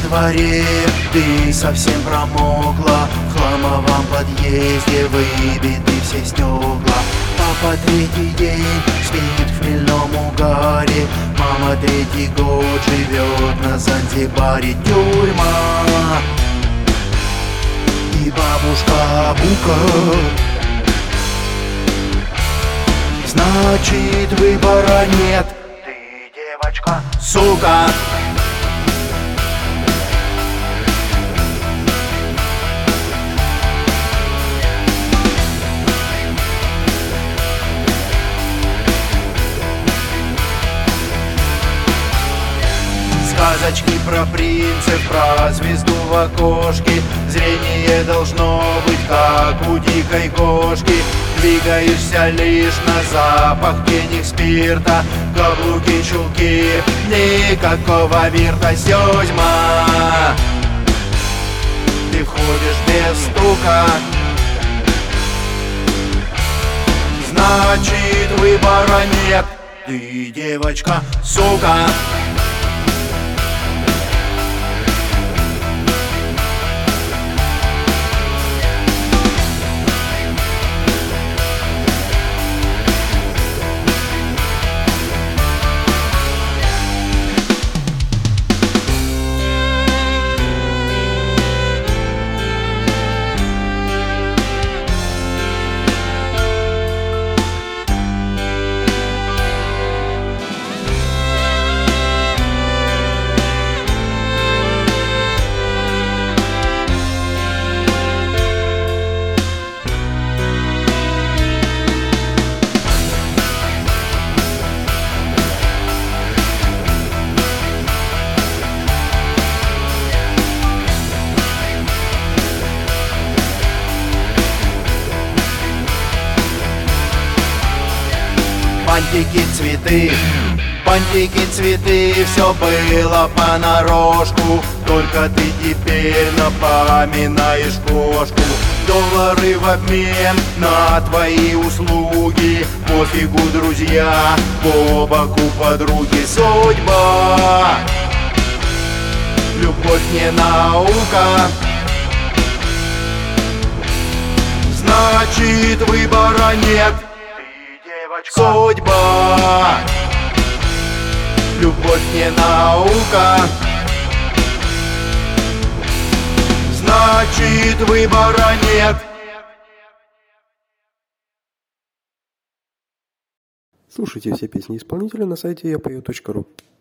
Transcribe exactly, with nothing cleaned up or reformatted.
дворе ты совсем промокла, в хламовом подъезде выбиты все стекла. Папа третий день спит в хмельном угаре, мама третий год живет на Занзибаре. Тюрьма и бабушка Бука, значит выбора нет. Ты девочка, сука. Сказочки про принцев, про звезду в окошке. Зрение должно быть как у дикой кошки. Двигаешься лишь на запах денег, спирта, каблуки, чулки, никакого вирта. Сёзьма, ты входишь без стука, значит выбора нет. Ты девочка, сука. Бантики, цветы, бантики, цветы, все было понарошку. Только ты теперь напоминаешь кошку. Доллары в обмен на твои услуги. Пофигу, друзья, по боку подруги. Судьба, любовь не наука, значит выбора нет. Судьба, любовь не наука, значит выбора нет. Слушайте все песни исполнителя на сайте я пою точка ру.